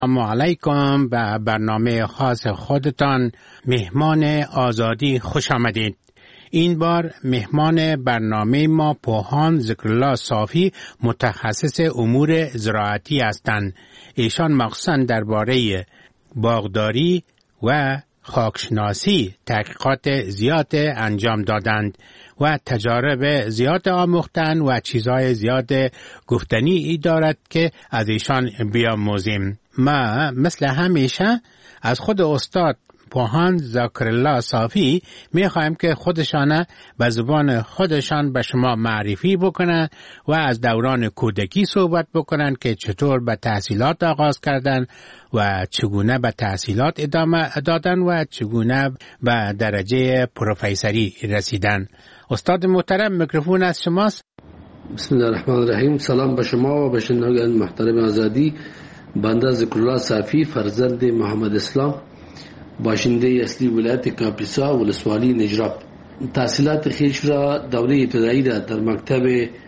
سلام علیکم به برنامه خاص خودتان مهمان آزادی خوش آمدید. این بار مهمان برنامه ما پوهان ذکرالله صافی متخصص امور زراعتی هستند. ایشان مخصوصاً درباره باغداری و خاکشناسی تحقیقات زیاد انجام دادند و تجارب زیاد آموختند و چیزهای زیاد گفتنی ای دارد که از ایشان بیاموزیم. ما مثل همیشه از خود استاد پوهان ذکرالله صافی میخوایم که خودشان به زبان خودشان به شما معرفی بکنن و از دوران کودکی صحبت بکنن که چطور به تحصیلات آغاز کردن و چگونه به تحصیلات ادامه دادن و چگونه به درجه پروفیسوری رسیدن. استاد محترم، میکروفون از شماست. بسم الله الرحمن الرحیم. سلام به شما و به شنوندگان محترم آزادی. بنده ذکرالله صافی، فرزند محمد اسلام، باشنده اصلی ولایت کاپیسا ولسوالی نجراب. تحصیلات خویش را دوره ابتدایی را در مکتب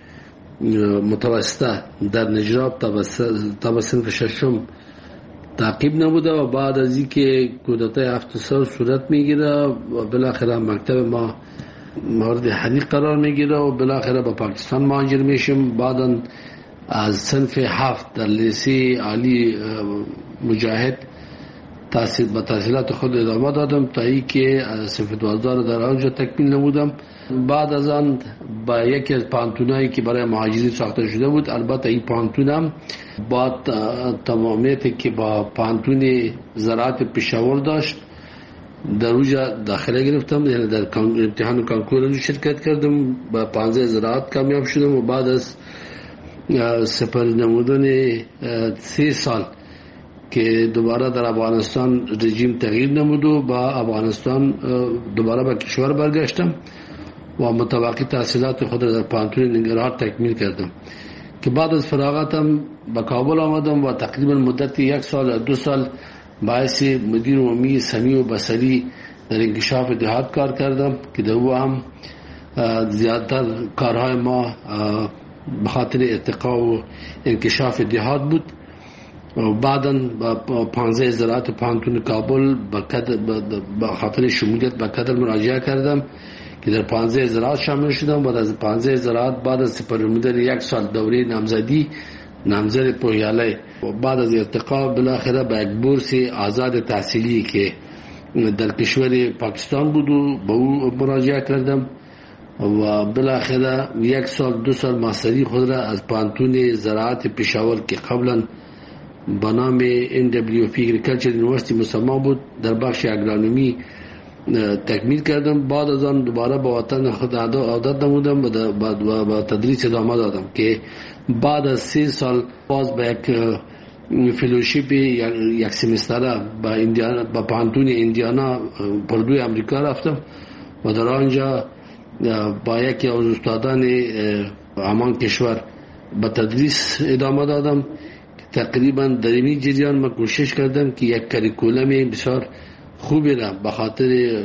متوسطه در نجراب تا صنف ششم تعقیب نموده و بعد از اینکه کودتای 7 سال صورت میگیره و بالاخره مکتب ما مورد حریق قرار میگیره و بالاخره به پاکستان مهاجر میشم. بعدا از صنف 7 در لیسه عالی مجاهد تحصیلات خود ادامه دادم تا ای که صنف 12 در آنجا تکمیل نمودم. بعد از آن با یکی از پانتونایی که برای مهاجرین ساخته شده بود، البته این پانتونم با تمامیتی که با پانتون زراعت پشاور داشت در اونجا داخله گرفتم، یعنی در امتحان کانکور شرکت کردم، با 15 زراعت کامیاب شدم و بعد از سپری نمودن 3 سال که دوباره در افغانستان رژیم تغییر نمود و با افغانستان دوباره به کشور برگشتم و متوقع تحصیلات خود در پانتون ننگرهار تکمیل کردم که بعد از فراغتم به کابل آمدم و تقریبا مدت 1 سال یا 2 سال باعث مدیر عمومی سمیع و بصری در انکشاف دهات کار کردم که در او هم زیادتر کارهای ما به خاطر ارتقا و انکشاف دهات بود. و بعداً با 15 زراعت پانتون کابل به خاطر شمولیت به کادر مراجعه کردم که در 15 زراعت شامل شدم. بعد از 15 زراعت بعد از سپرنمودن 1 سال دوره نامزدی نامزد پویاله و بعد از ارتقا بالاخره به یک بورس آزاد تحصیلی که در کشور پاکستان بود و به او مراجعه کردم و بالاخره 1 سال 2 سال ماستری خود را از پانتون زراعت پشاور که قبلا به نام NWP Agriculture University مسمى بود در بخش اگرونومی تکمیل کردم. بعد از آن دوباره به وطن خود عادت نمودم و با تدریس ادامه دادم که بعد از 3 سال باز به یک فلوشیپ 1 سمستره به پانتون ایندیانا پردوی امریکا رفتم و در آنجا با یکی از استادان همان کشور به تدریس ادامه دادم. تقریبا در این جریان من کوشش کردم که یک کریکولم بسیار خوبی را به خاطر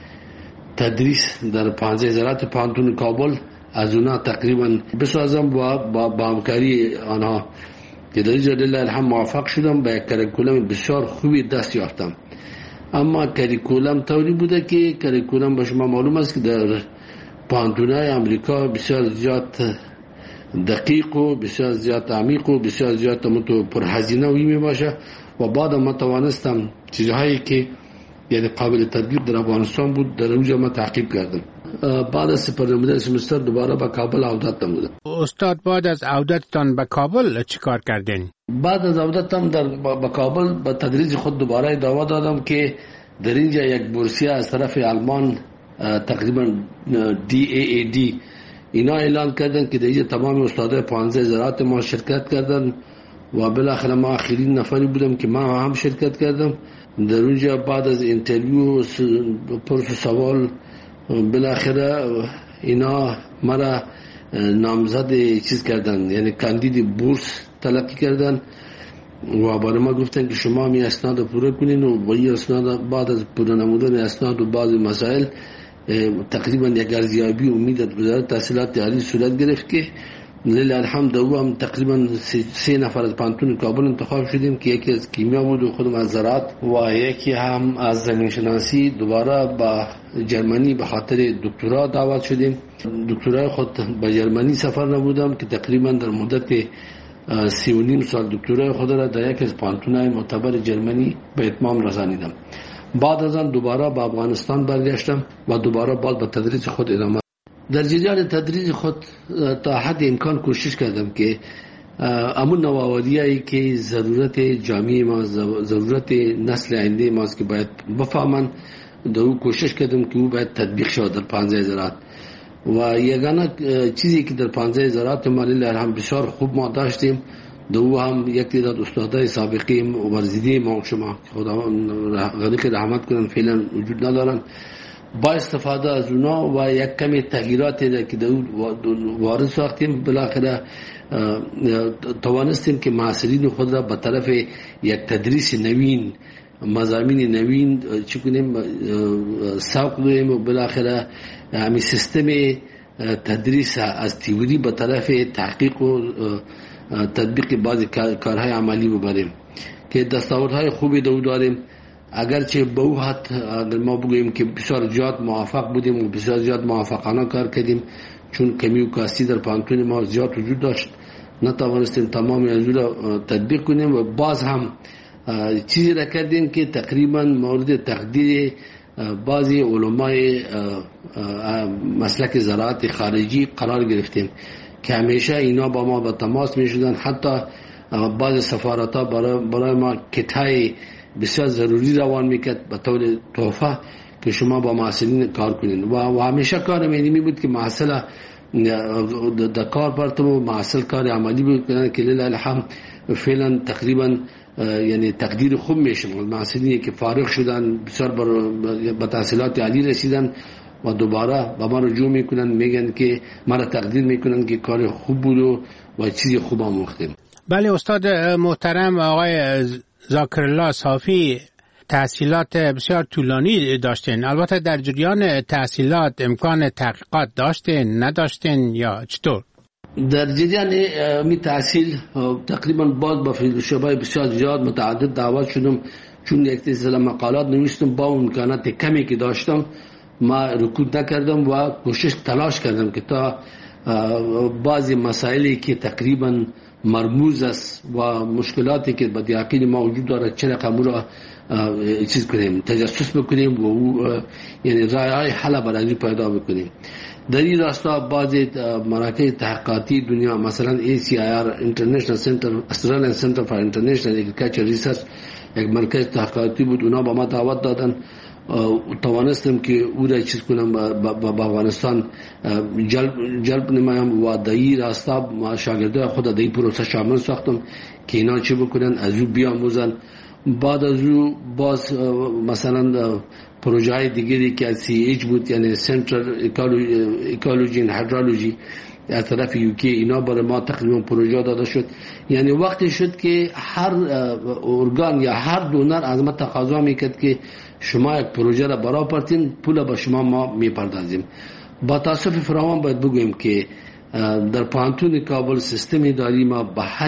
تدریس در 15 زراعت پانتون کابل از اونا تقریبا بسازم و با همکاری آنها که در اینجا لله الحمد موفق شدم به یک کریکولم بسیار خوبی دست یافتم. اما کریکولم طوری بوده که کریکولم به شما معلوم است که در پانتونای امریکا بسیار زیاد دقیق و بسیار زیاد عمیق و بسیار زیاد پرهزینه می باشه و بعد ما توانستم چیزهایی که یعنی قابل تطبیق در افغانستان بود در اونجا ما تعقیب کردم. بعد از سپرنمودن سمستر دوباره به کابل عودت نمودم. استاد بعد از عودتتان به کابل چی کار کردین؟ بعد از عودتم به کابل به تدریج خود دوباره ادامه دادم که در اینجا یک بورسیه از طرف آلمان تقریبا DAAD اینا اعلان کردن که دیگه تمام استادای 15 زراعت ما شرکت کردن و بالاخره ما آخرین نفری بودم که ما هم شرکت کردم. در اونجا بعد از اینترویو پرس سوال بالاخره اینا مرا نامزد چیز کردن، یعنی کاندید بورس تلقی کردن و برای ما گفتن که شما می اسناد پوره کنین و با این اسناد بعد از پوره نمودن اسناد و بعض مسائل تقریبا یک ارزیابی امید از وزارت تحصیلات عالی صورت گرفت که لله الحمد او هم تقریبا 3 نفر از پانتون کابل انتخاب شدیم که یکی از کیمیا بود و خودم از زراعت و یکی هم از زمین شناسی. دوباره با جرمنی به خاطر دکترا دعوت شدیم. دکترای خود به جرمنی سفر نبودم که تقریبا در مدت 3.5 سال دکترای خود را در یک از پانتون‌های معتبر جرمنی به اتمام رسانیدم. بعد از آن دوباره به افغانستان برگشتم و دوباره باز به تدریس خود ادامه. در جریان تدریس خود تا حد امکان کوشش کردم که امون نوآوری‌هایی که ضرورت جامعه ما، ضرورت نسل آینده ما است که باید بفهمن، در او کوشش کردم که او باید تطبیق شود در 15 زراعت. و یگانه چیزی که در 15 زراعت ما لله الحمد بسیار خوب ما داشتیم، دو هم یک تعداد استادای سابقه ورزیده ما شما خدا غریق رحمت کنن فعلا وجود ندارن، با استفاده از اونا و یک کمی تغییراتی که وارد ساختیم، بالاخره توانستیم که معاصرین خود را به طرف یک تدریس نوین، مضامین نوین چی کنیم سوق کنیم و بالاخره همین سیستم تدریس از تئوری به طرف تحقیق و تطبیق بعضی کارهای عملی ببریم که دستاوردهای خوبی داریم. اگرچه به او حد اگر ما بگوییم که بسیار زیاد موفق بودیم و بسیار زیاد موفقانه کار کردیم، چون کمی و کاستی در پانتون ما زیاد وجود داشت، نتوانستیم تمام از را تطبیق کنیم و باز هم چیزی را کردیم که تقریبا مورد تقدیر بعضی علمای مسلک زراعت خارجی قرار گرفتیم که همیشه اینا با ما به تماس می شدن. حتی بعض سفارت ها برای ما کتای بسیار ضروری روان میکرد به طور تحفه که شما با معاصرین کار کنین و همیشه کار می بود که معاصل در کار برتم و معاصل کار عملی بکنن که لله الحمد فعلا تقریبا یعنی تقدیر خوب میشه. معاصرین که فارغ شدن بسیار به تحصیلات عالی رسیدن و دوباره با ما رجوع میکنن، میگن که ما را تقدیر میکنن که کار خوب بود و چیزی خوب آموختیم. بله استاد محترم آقای ذاکرالله صافی تحصیلات بسیار طولانی داشتین. البته در جریان تحصیلات امکان تحقیقات داشتین نداشتین یا چطور؟ در جریان می تحصیل تقریبا باز با فیلسوفای بسیار زیاد متعدد دعوت شدم، چون یک سلسله مقالات نوشتم. با امکانات کمی که داشتم ما رکود نکردم و کوشش تلاش کردم که تا بعضی مسائلی که تقریبا مرموز است و مشکلاتی که به یقین ما وجود دارد چه رقم را چیز کنیم، تجسس بکنیم و یعنی راه حل برای پیدا بکنیم. در این راستا بعضی مراکز تحقیقاتی دنیا مثلا ACIR International Center Australian Center for International Agriculture Research یک مرکز تحقیقاتی بود، اونا با ما دعوت دادن، توانستم که او را چیز کنم با افغانستان جلب نمایم و در این راستا شاگردای خود در این پروسه شامل ساختم که اینا چه بکنن، از او بیاموزن. بعد از او باز مثلا پروژه های دیگری که از CH بود، یعنی سنترال اکولوژی و هیدرولوژی از طرف UK، اینا برای ما تقریبا پروژه داده شد. یعنی وقتی شد که هر ارگان یا هر دونر از ما تقاضا میکرد که شما یک پروژه را برای پرتین پول به شما ما میپردازیم. با تاسف فراوان باید بگویم که در پانتون کابل سیستم اداری ما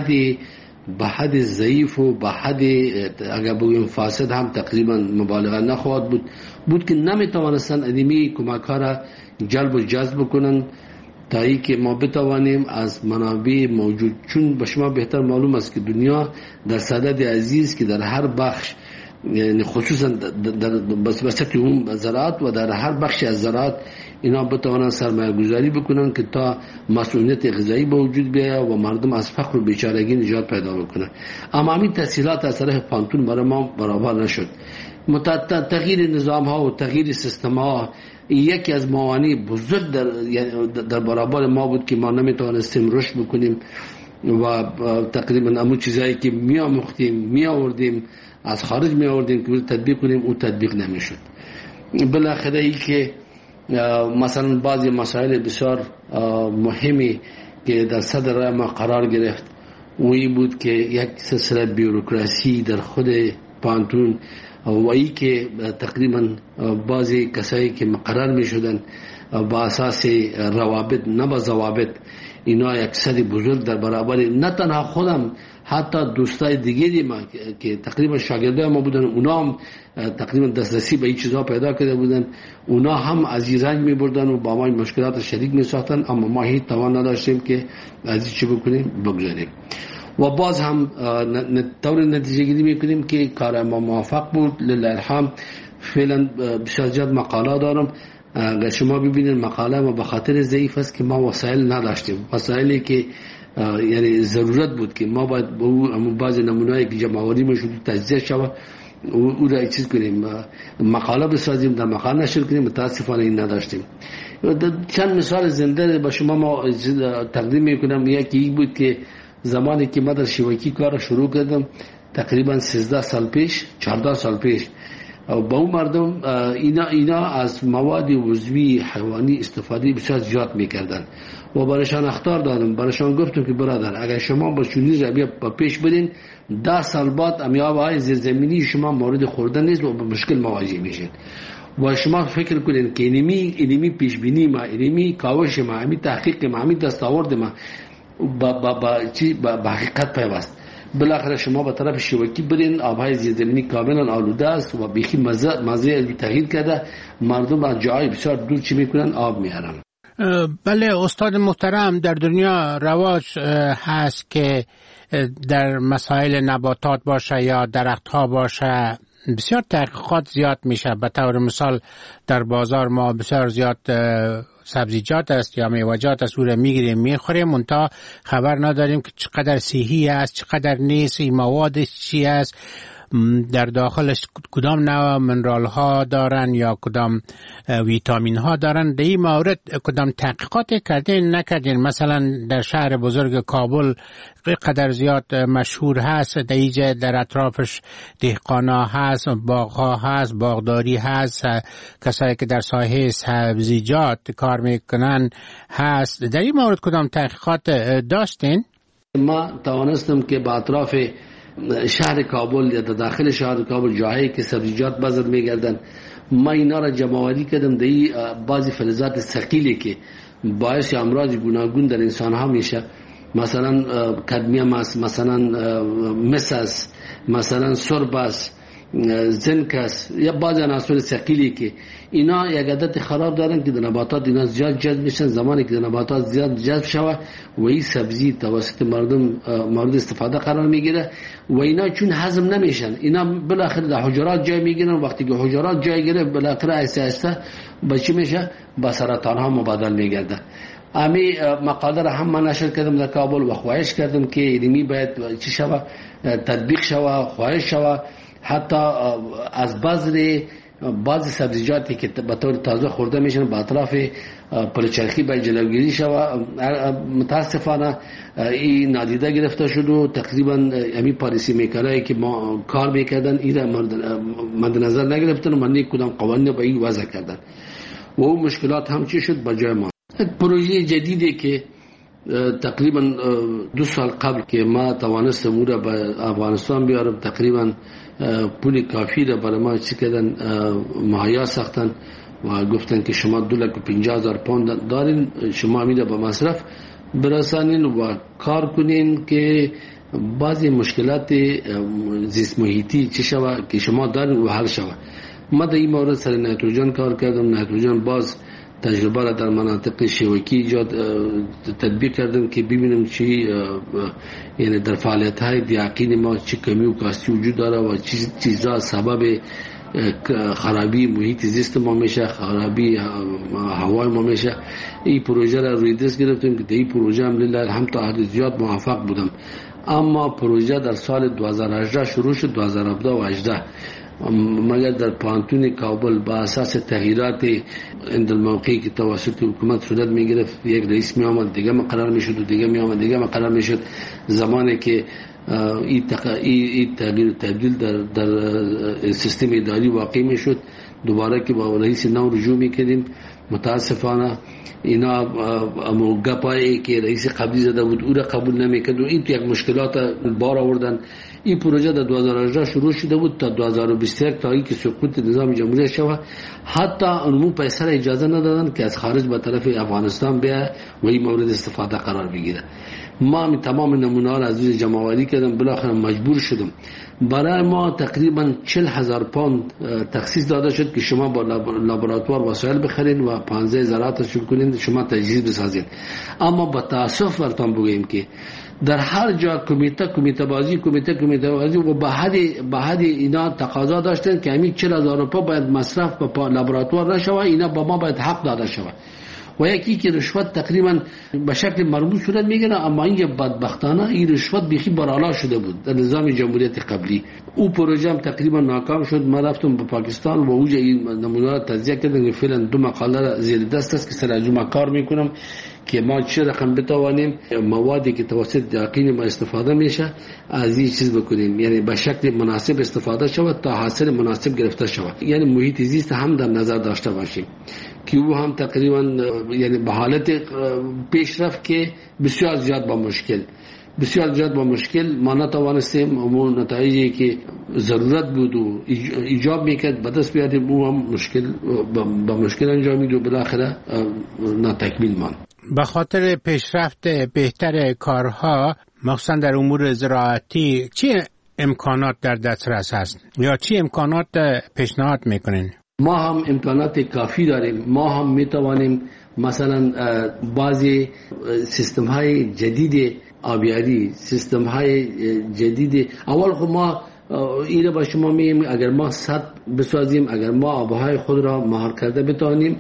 به حد ضعیف و به حد اگر بگویم فاسد هم تقریبا مبالغه نخواهد بود که نمیتوانستن ادمی کمک را جلب و جذب کنن تا ای که ما بتوانیم از منابع موجود، چون به شما بهتر معلوم است که دنیا در صدد عزیز که در هر بخش، یعنی خصوصا در بسط اون زراعت و در هر بخش از زراعت اینا بتوانند سرمایه گذاری بکنن که تا مسئولیت غذایی به وجود بیاید و مردم از فقر و بیچارگی نجات پیدا بکنن. اما همین تحصیلات از طرف پانتون برای ما برابر نشد. تغییر نظام ها و تغییر سیستم ها یکی از موانع بزرگ در برابر ما بود که ما نمیتوانستیم رشد بکنیم و تقریبا همون چیزایی که می آوردیم از خارج می آوردیم که تطبیق کنیم او تطبیق نمیشد. بالاخره ای که مثلا بعضی مسائل بسیار مهمی که در صدر ما قرار گرفت و این بود که یک سلسله بیوروکراسی در خود پانتون و ای که تقریبا بعضی کسایی که مقرر می شدن با اساس روابط نه با ضوابط، اینا یک صد بزرگ در برابر نه تنها خودم، حتی دوستای دیگری ما که تقریبا شاگردای ما بودن، اونا هم تقریبا دسترسی به این چیزا پیدا کرده بودن، اونا هم از این رنج می بردن و با ما مشکلات شدید می ساختن، اما ما هیچ توان نداشتیم که از این چی بکنیم بگذاریم. و باز هم طور نتیجه گیری میکنیم که کار ما موفق بود. لله الحمد فعلا بسیار زیاد مقاله دارم. اگر شما ببینید مقاله ما به خاطر ضعیف است که ما وسایل نداشتیم، وسایلی که یعنی ضرورت بود که ما باید با اون بعض نمونه‌ای که جمع‌آوری میشد تجزیه شود او را چیز کنیم، مقاله بسازیم، در مقاله نشر کنیم. متاسفانه این نداشتیم. چند مثال زنده به شما ما تقدیم میکنم. یکی بود که زمانی که من در شیوکی کار شروع کردم تقریبا 13 سال پیش 14 سال پیش، با اون مردم اینا از مواد عضوی حیوانی استفاده بسیار زیاد میکردن و برایشان اخطار دادم. برایشان گفتم که برادر اگر شما با چنین رویه پیش برین 10 سال بعد امیاب‌های زیرزمینی شما مورد خوردن نیست و با مشکل مواجه میشین. و شما فکر کنین که اینمی پیش بینی ما، اینمی کاوش ما، اینمی تحقیق ما، اینمی دستاورد ما با حقیقت پیوست. بالاخره شما به طرف شیوکی برین، آبهای زیرزمینی کاملا آلوده است و بیخی مزه تغییر کرده، مردم از جای بسیار دور چی میکنن آب میارن. بله استاد محترم، در دنیا رواج هست که در مسائل نباتات باشه یا درختها باشه بسیار تحقیقات زیاد میشه. به طور مثال در بازار ما بسیار زیاد سبزیجات است یا میوه‌جات است، او را میگیریم میخوریم، منتها خبر نداریم که چقدر صحی است، چقدر نیست، این موادش چی است، در داخلش کدام نوع منرال ها دارن یا کدام ویتامین ها دارن. در این مورد کدام تحقیقات کردین نکردین؟ مثلا در شهر بزرگ کابل قدر زیاد مشهور هست، در اطرافش دهقانا هست، باغ‌ها هست، باغداری هست، کسایی که در ساحه سبزیجات کار میکنن هست. در این مورد کدام تحقیقات داشتین؟ ما توانستم که با اطراف شهر کابل یا داخل شهر کابل جاهایی که سبزیجات بازار میگردن، ما اینا را جمع‌آوری کردم. در بعضی فلزات ثقیلی که باعث امراض گوناگون در انسان ها میشه، مثلا کدمیم است، مثلا مس است، مثلا سرب است، زنک است، یا بعضی عناصر ثقیلی که اینا یک عادت خراب دارن که در نباتات اینا زیاد جذب میشن. زمانی که در نباتات زیاد جذب شوه و این سبزی توسط مردم مورد استفاده قرار میگیره و اینا چون هضم نمیشن، اینا بالاخره در حجرات جای میگیرن. وقتی که حجرات جای گیره بالاخره آهسته آهسته به چی میشه؟ به سرطان ها مبادل میگرده. امی مقاله را هم من نشر کردم در کابل و خواهش کردم که علمی باید چی شوه، تطبیق شوه، خواهش شوه. حتی از بعضی سبزیجاتی که به طور تازه خورده میشن به اطراف پلچرخی باید جلوگیری شوه. متاسفانه این نادیده گرفته شد و تقریبا امی پالیسی میکرایی که ما کار میکردن این را مد نظر نگرفتن و من کدام قوانین با این وضع کردن و اون مشکلات هم چی شد به جای ما. پروژه جدیدی که تقریبا 2 سال قبل که ما توانستم او را به افغانستان بیارم، تقریبا پول کافی را برای ما چی کردن مهیا ساختن و گفتن که شما 250,000 پوند دارین، شما امیده به مصرف برسانین و کار کنین که بعضی مشکلات زیست محیطی چی شوه که شما دارین و حل شوه. ما در این مورد سر نیتروژن کار کردم. نیتروژن باز تجربه را در مناطق شیوکی ایجاد تطبیق کردم که ببینم چی یعنی در فعالیت های دیاقین ما چی کمی و کاستی وجود داره و چیزا سبب خرابی محیط زیست ما میشه، خرابی هوای ما میشه. این پروژه را روی دست گرفتم که در این پروژه هم لله الحمد تا حد زیاد موفق بودم. اما پروژه در سال 2018 شروع شد، 2017 و 2018 مگر در پانتون کابل با اساس تغییرات اند الموقعی که توسط حکومت صورت میگرفت، یک رئیس می آمد دیگه مقرر میشد و دیگه می آمد دیگه مقرر میشد. زمانی که این تغییر تبدیل در سیستم اداری واقع میشد، دوباره که با رئیس نو رجوع میکردیم. متاسفانه اینا گپایی که رئیس قبلی زده بود او را قبول نمیکرد و این تو یک مشکلات بار آوردن. این پروژه در 2018 شروع شده بود تا 2021 تا اینکه سقوط نظام جمهوری شود. حتی اونمون پیسه را اجازه ندادن که از خارج به طرف افغانستان بیاد و این مورد استفاده قرار بگیره. ما تمام نمونه ها را از روز جمع‌آوری کردم، بالاخره مجبور شدم. برای ما تقریبا 40,000 پوند تخصیص داده شد که شما با لابراتوار وسایل بخرید و 15 زراعت شروع کنید، شما تجهیز بسازید. اما با تاسف براتون بگویم که در هر جا کمیته بازی و به حد اینا تقاضا داشتن که همین 40,000 روپیه باید مصرف به لابراتوار نشود، اینا با ما باید حق داده شود. و یکی که رشوت تقریبا به شکل مربوط صورت میگیره، اما این بدبختانه این رشوت بیخی بالا شده بود در نظام جمهوریت قبلی. او پروژه هم تقریبا ناکام شد. من رفتم به پاکستان و اوج این نمونه را تجزیه کردم که فعلا 2 مقاله را زیر دست است که سر کار میکنم که ما چه رقم بتوانیم موادی که توسط یقین ما استفاده میشه از این چیز بکنیم، یعنی به شکل مناسب استفاده شود تا حاصل مناسب گرفته شود. یعنی محیط زیست هم در نظر داشته باشیم که او هم تقریبا یعنی به حالت پیشرفت که بسیار زیاد با مشکل ما نتوانستیم اون نتایجی که ضرورت بود و ایجاب میکرد به دست بیاریم. او هم با مشکل انجامید و بالاخره ناتکمیل ماند. به خاطر پیشرفت بهتر کارها مخصوصا در امور زراعتی چه امکانات در دسترس هست یا چه امکانات پیشنهاد میکنین؟ ما هم امکانات کافی داریم. ما هم میتوانیم مثلا بعضی سیستم های جدید آبیاری، سیستم های جدید اول خود ما ایره با شما میگیم اگر ما سد بسازیم، اگر ما آبهای خود را مهار کرده بتوانیم،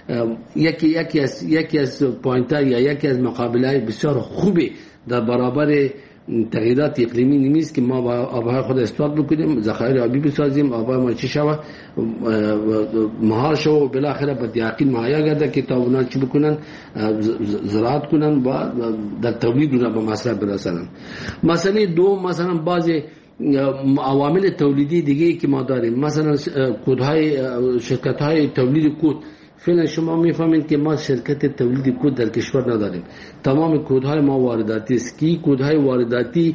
یکی از پوینتر یا یکی از مقابله بسیار خوبی در برابر تغییرات اقلیمی نیست که ما با آبهای خود استفاده بکنیم، ذخایر آبی بسازیم، آبهای ما چی شود مهار شود و بالاخره به دیاقین مهیا گرده که تا اونا چی بکنن زراعت کنن و در تولید اونا به مصرف برسانن. مسئله دوم مثلا بعضی عوامل تولیدی دیگه که ما داریم، مثلا کودهای شرکت‌های تولید کود. فعلا شما میفهمید که ما شرکت تولید کود در کشور نداریم. تمام کودهای ما وارداتی است که کودهای وارداتی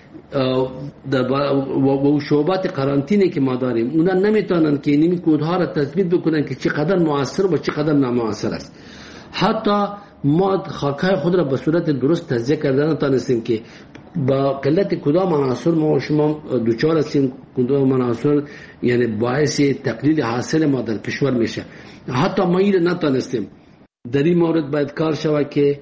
و شعبات قرنطینه که ما داریم اونا نمیتونن که این کودها را تثبیت بکنن که چقدر مؤثر و چقدر نامؤثر است. حتی ما خاکای خود را به صورت درست تجزیه کردن نتونستیم که با قلت کدام عناصر ما و شما دوچار هستیم، کدام عناصر یعنی باعث تقلیل حاصل ما در کشور میشه. حتی ما این نتونستیم. در این مورد باید کار شود که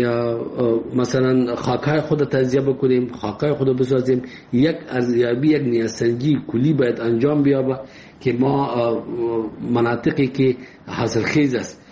مثلا خاکای خود تجزیه بکنیم، خاکای خود بسازیم، یک ارزیابی یک نیازسنجی کلی باید انجام بیابه که ما مناطقی که حاصلخیز است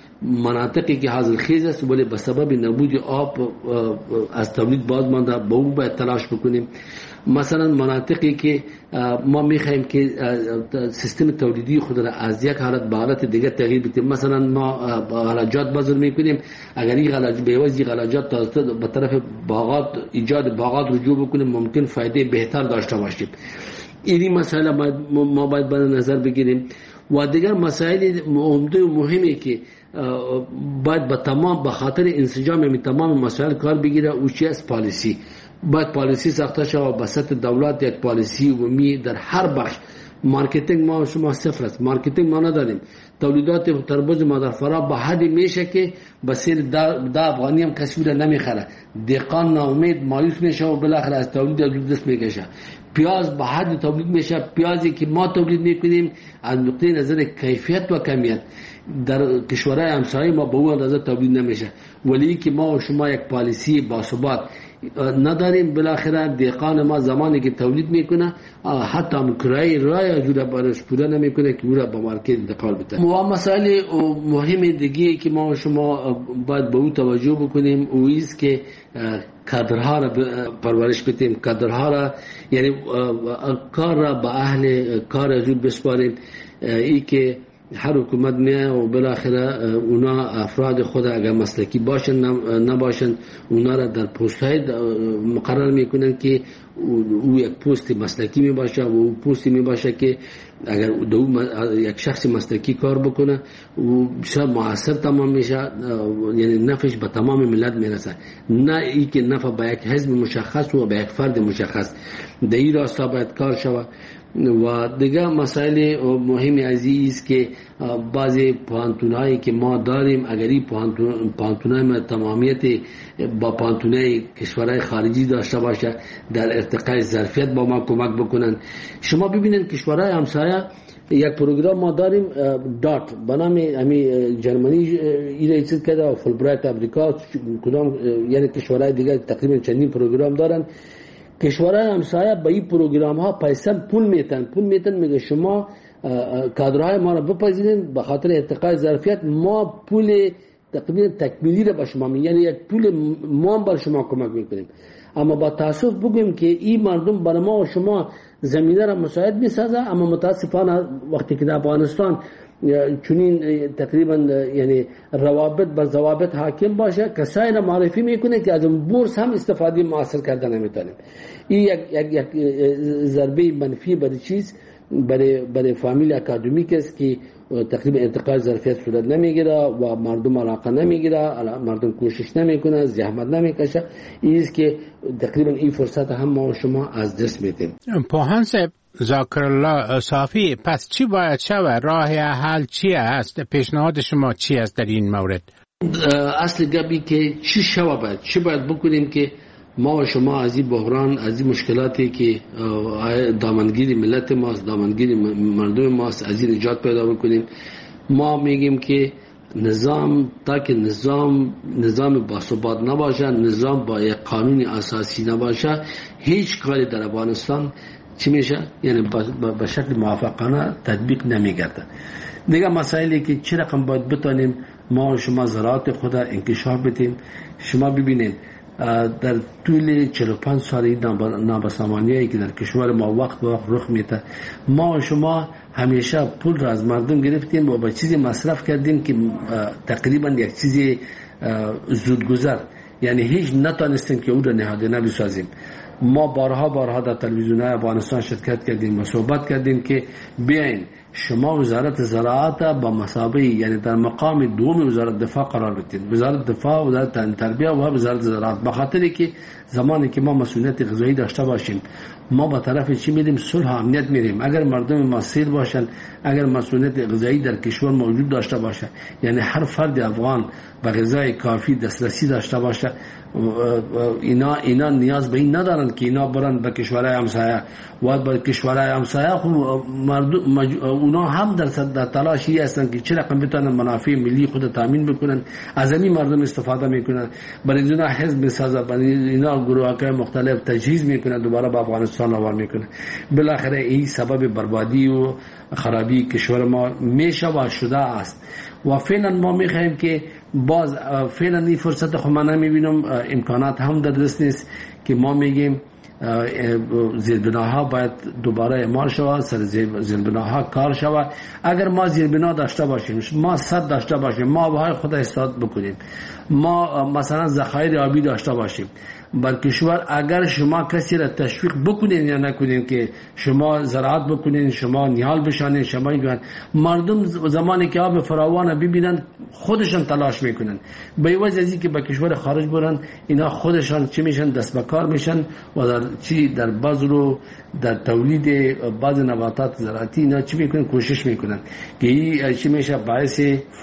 ولی به سبب نبود آب از تولید باز مانده به اون باید تلاش بکنیم. مثلا مناطقی که ما میخوایم که سیستم تولیدی خود را از یک حالت به حالت دیگه تغییر بدیم، مثلا ما غلاجات بازار میکنیم، اگر این غلاجات به طرف باغات ایجاد باغات رجوع بکنیم ممکن فایده بهتر داشته باشیم. این مسئله ما باید به نظر بگیریم. و دیگر مسائل عمده و مهمی که باید به خاطر انسجام تمام مسائل کار بگیره او چی است؟ پالیسی. باید پالیسی ساخته شود به سطح دولت، یک پالیسی عمومی در هر بخش. مارکتینگ ما شما صفر است، مارکتینگ ما نداریم. تولیدات تربوز مادر فرا به حدی میشه که بسیر دا افغانی هم کسی را نمیخره، دهقان ناامید مایوس میشه و بالاخره از تولید از دست میکشه. پیاز به حد تولید میشه، پیازی که ما تولید میکنیم از نقطه نظر کیفیت و کمیت در کشورهای همسایه ما به اون اندازه تولید نمیشه. ولی که ما و شما یک پالیسی باثبات نداریم، بالاخره دهقان ما زمانی که تولید میکنه حتی کرایه رای جوره برش پوره نمیکنه که او را به مارکت انتقال بده. و مسائل مهم دیگه که ما و شما باید به او توجه بکنیم او است که کادرها را پرورش بدیم، کادرها را یعنی کار را به اهل کار از او بسپاریم. ای که هر حکومت میه و بالاخره اونا افراد خود اگر مسلکی باشن نباشن اونا را در پست های مقرر میکنن که او یک پست مسلکی می باشه و او پستی می باشه که اگر یک شخص مسلکی کار بکنه و بسیار موثر تمام میشه، یعنی نفعش به تمام ملت میرسه، نه ای که نفع به یک حزب مشخص و به یک فرد مشخص. در این راستا باید کار شود. و دیگه مسائل مهم عزیز که بعضی پانتونایی که ما داریم اگر این پانتونای ما تمامیت با پانتونای کشورهای خارجی داشته باشه در ارتقای ظرفیت با ما کمک بکنن. شما ببینید کشورهای همسایه یک پروگرام ما داریم دات به نام جرمنی این ایجاد کرده و فولبرایت امریکا کدام یعنی کشورهای دیگه تقریبا چندین پروگرام دارن. کشورهای همسایه به این پروگرام ها پیسه پول میتن میگه شما کادرهای ما را بپذیرین به خاطر ارتقای ظرفیت ما پول تقریبا تکمیلی را به شما میدیم، یعنی یک پول ما هم بر شما کمک میکنیم. اما با تاسف بگیم که این مردم برای ما و شما زمینه را مساعد میسازه، اما متاسفانه وقتی که در افغانستان چنین تقریبا یعنی روابط بر ضوابط حاکم باشه کسایی را معرفی میکنه که از اون بورس هم استفاده موثر کردن نمیتونیم. این یک ضربه منفی برای چیز برای فامیل اکادمیک است که تقریبا انتقال ظرفیت صورت نمیگیره و مردم علاقه نمیگیره، مردم کوشش نمیکنه، زحمت نمیکشه. این است که تقریبا این فرصت هم ما و شما از دست میدیم. پوهان صاحب ذاکر الله صافی، پس چی باید شود؟ راه حل چی است؟ پیشنهاد شما چی است در این مورد؟ اصل گپی که چی باید بکنیم که ما و شما از این بحران، از این مشکلاتی که دامنگیری ملت ماست، دامنگیری مردم ماست، از این نجات پیدا بکنیم. ما میگیم که نظام تا که نظام باثبات نباشه، نظام با یک قانون اساسی نباشه، هیچ کاری در افغانستان چی میشه؟ یعنی به شکل موافقانه تطبیق نمیگرده. دیگه مسائلی که چه رقم باید بتانیم ما و شما زراعت خود انکشاف بدیم. شما ببینید در طول 45 سال نابسامانیایی که در کشور ما وقت به وقت رخ میده، ما و شما همیشه پول را از مردم گرفتیم و به چیزی مصرف کردیم که تقریبا یک چیزی زودگذر، یعنی هیچ نتانستیم که او را نهادینه بسازیم. ما بارها در تلویزیون‌های افغانستان شرکت کردیم و صحبت کردیم که بیاین شما وزارت زراعت با مثابه یعنی در مقام دوم وزارت دفاع قرار بدید، وزارت دفاع، وزارت تربیه و وزارت زراعت، به خاطری که زمانی که ما مسئولیت غذایی داشته باشیم ما به طرف چی میریم؟ صلح و امنیت میریم. اگر مردم ما سیر باشن، اگر مسئولیت غذایی در کشور موجود داشته باشه، یعنی هر فرد افغان به غذای کافی دسترسی داشته باشه، اینا نیاز به این ندارن که اینا برن به کشورهای همسایه و به کشورهای همسایه مردم اونا هم در تلاشی هستن که چه رقم بتونن منافع ملی خود تامین بکنن، از همین مردم استفاده میکنن، برای اینا حزب میسازن، برای اینا گروه‌های مختلف تجهیز میکنن، دوباره به افغانستان آور میکنن. بالاخره این سبب بربادی و خرابی کشور ما میشه و شده است. و فعلا ما میخوایم که باز فعلا این فرصت خود من نمیبینم، امکانات هم در دست نیست که ما میگیم زیربناها باید دوباره اعمال شود، سر زیربناها کار شود. اگر ما زیربنا داشته باشیم، ما سد داشته باشیم، ما آبهای خود استفاده بکنیم، ما مثلا ذخایر آبی داشته باشیم بر کشور، اگر شما کسی را تشویق بکنین یا نکنین که شما زراعت بکنین، شما نیال بشانین، شما این مردم زمانی که آب فراوان ببینن خودشان تلاش میکنن. به وجه از اینکه به کشور خارج برن، اینا خودشان چی میشن؟ دست به کار میشن و در بذر و در تولید بعض نباتات زراعتی اینا چی میکنن؟ کوشش میکنن که این چی میشه؟ باعث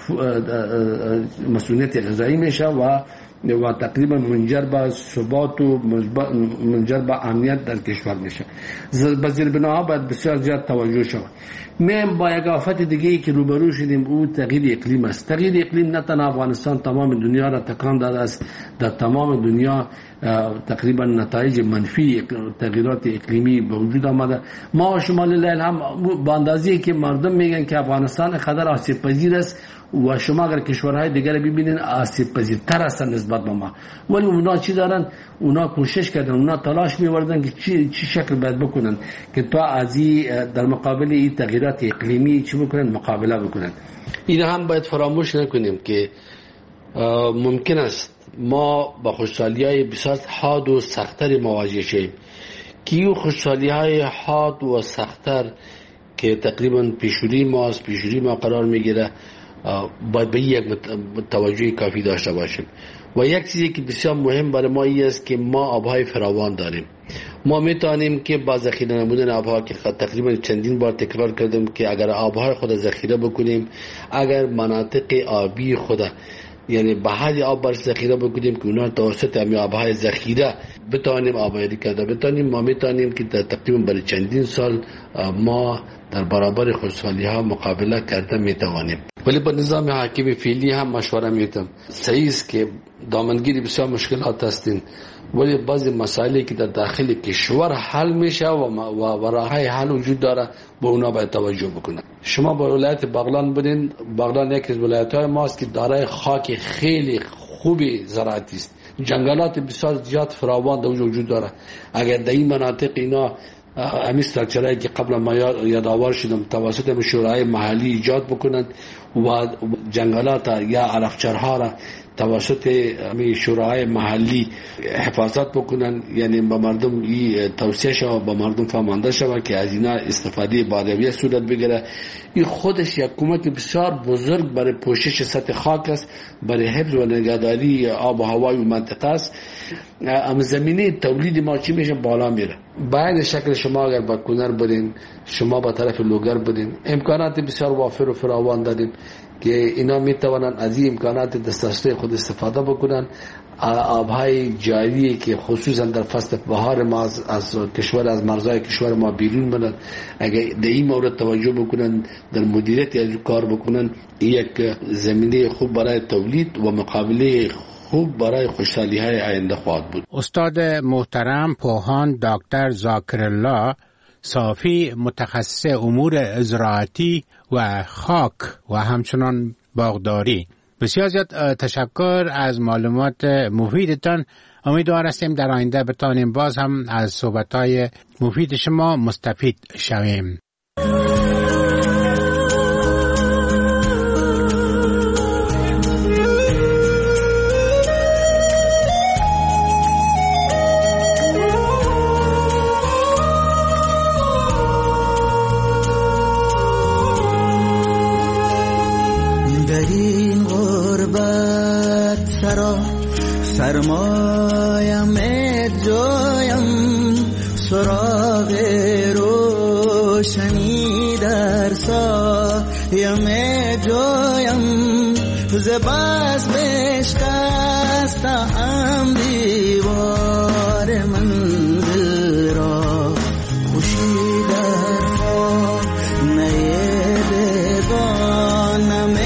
مسئولیت غذایی میشه و تقریبا منجر به ثبات و منجر به امنیت در کشور میشه. به زیربناها باید بسیار زیاد توجه شود. میم با یک آفت دیگه ای که روبرو شدیم او تغییر اقلیم است. تغییر اقلیم نه تنها افغانستان، تمام دنیا را تکان داده است. در تمام دنیا تقریبا نتایج منفی تغییرات اقلیمی به وجود آمده. ما شمال لیل هم با اندازه‌ای که مردم میگن که افغانستان قدر آسیب پذیر است، و شما اگر کشورهای دیگر ببینید آسیب پذیرتر هستند نسبت به ما، ولی اونا چی دارن؟ اونا کوشش کردن، اونا تلاش می‌وردن که چی شکل باید بکنن که تا از در مقابل این تغییرات اقلیمی چی بکنن، مقابله بکنن. این هم باید فراموش نکنیم که ممکن است ما با خوشحالی‌های بسیار حاد و سخت‌تر مواجه شیم که این خوشحالی‌های حاد و سخت‌تر که تقریبا پیشوری ما قرار میگیره، باید به یک توجه کافی داشته باشیم. و یک چیزی که بسیار مهم برای ما این است که ما آبهای فراوان داریم. ما میتونیم که با ذخیره نمودن آبها که تقریبا چندین بار تکرار کردم که اگر آبهای خود ذخیره بکنیم، اگر مناطق آبی خود یعنی بحر آب بر ذخیره بکنیم که اونا توسط همین آبهای ذخیره بتوانیم آبیاری کرده، ما میتونیم که تقریبا برای چندین سال ما در برابر خشکسالی‌ها مقابله کرده میتوانیم. ولی با نظام حاکم فعلی هم مشوره میدم. صحیح است که دامنگیری بسیار مشکلات هستین، ولی بعضی مسائلی که در داخل کشور حل میشه و راههای حل وجود داره، به اونا باید توجه بکنن. شما با ولایت بغلان بدین، بغلان یکی از ولایت‌های ماست که دارای خاک خیلی خوبی زراعتی است، جنگلات بسیار زیاد فراوان در وجود داره. اگر در این مناطق اینا همین استراکچرهایی که قبلا ما یادآور شدم توسط شورای محلی ایجاد بکنند و جنگلات یا عرقچرها را توسط همین شورای محلی حفاظت بکنن، یعنی به مردم توصیه شود، به مردم فهمانده شود که از اینا استفاده بادویه صورت بگیره. این خودش یک کمک بسیار بزرگ برای پوشش سطح خاک است، برای حفظ و نگهداری آب و هوای منطقه است. اما زمینه تولید ما چی میشه؟ بالا میره. باید شکل شما اگر با کنر برین، شما با طرف لوگر برین، امکانات بسیار وافر و فراوان داریم که اینا میتوانن از این امکانات دسترسی خود استفاده بکنن. آبهای جاری که خصوصا در فصل بهار ما از کشور، از مرزهای کشور ما بیرون برن، اگر در این مورد توجه بکنن، در مدیریت از کار بکنن، یک زمینه خوب برای تولید و مقابله خوب برای خوشحالی‌های آینده خواهد بود. استاد محترم پوهان دکتر ذاکرالله صافی، متخصص امور زراعتی و خاک و همچنان باغداری، بسیار زیاد تشکر از معلومات مفیدتان. امیدوار هستیم در آینده بتانیم باز هم از صحبت‌های مفید شما مستفید شویم. سرمایم جایم سراغ روشنی در سایم جایم زباز بشکستم دیوار منزل را خوشی در خانه بگانم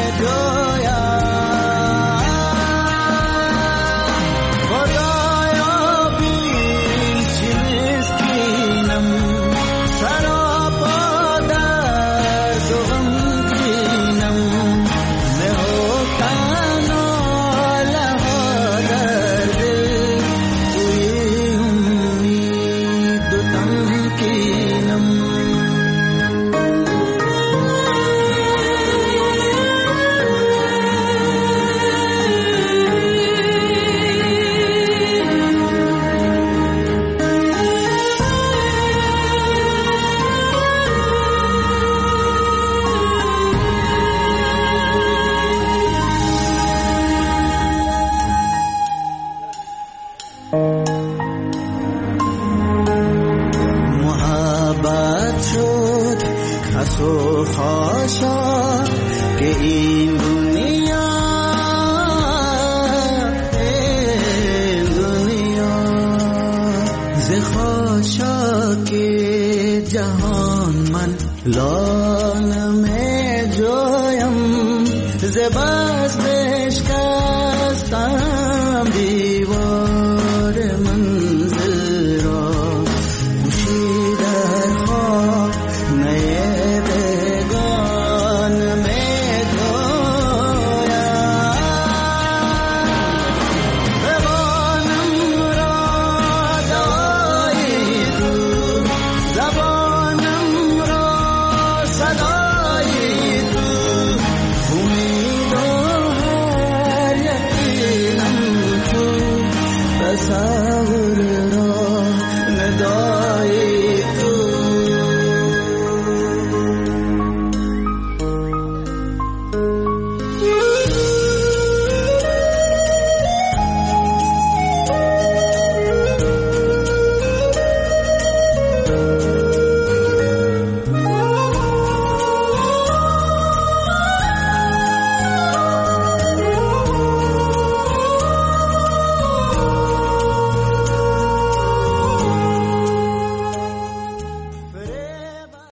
لانم جویم زباز بشکستم